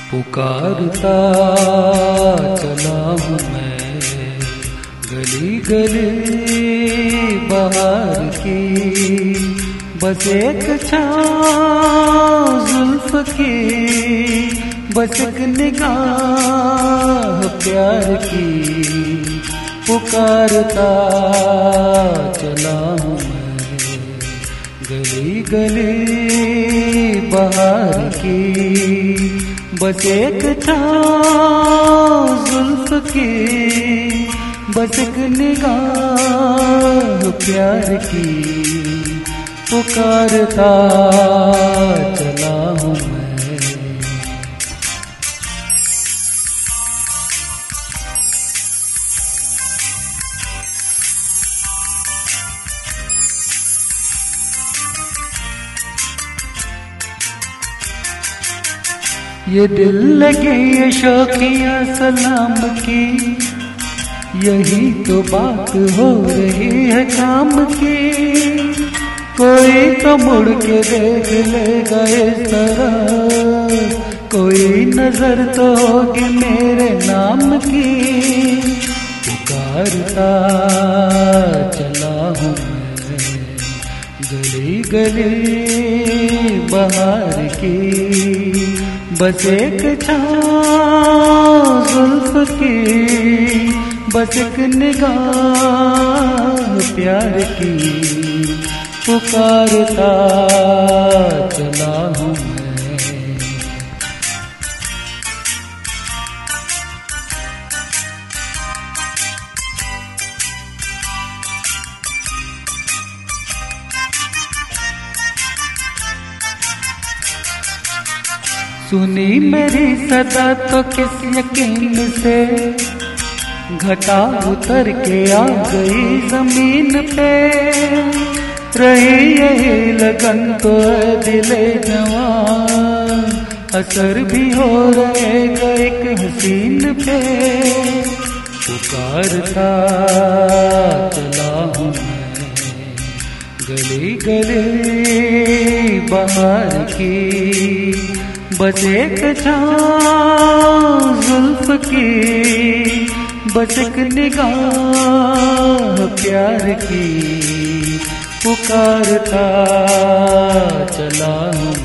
पुकारता चला हूँ मैं गली गली बहार की, बस एक छाँव जुल्फ की, बस एक निगाह प्यार की। पुकारता चला हूँ मैं गली गली बहार की, बस एक छाँव जुल्फ की, बस एक निगाह प्यार की। पुकारता चला हूँ मैं। ये दिल लगे ये शौकिया सलाम की, यही तो बात हो रही है काम की। कोई तो मुड़ के देख लेगा इस तरह, कोई नजर तो होगी मेरे नाम की। पुकारता चला हूँ मैं गली गली बहार की, बस एक छाँव जुल्फ की, बस एक निगाह प्यार की। पुकारता चला हूँ मैं। सुनी मेरी सदा तो किस यकीन से, घटा उतर के आ गई जमीन पे। रही यही लगन तो है दिले जवान, असर भी हो रहेगा एक हसीन पे। पुकारता चला हूँ मैं गली गली बहार की, बस एक छाँव जुल्फ की, बस एक निगाह प्यार की। पुकारता चला हूँ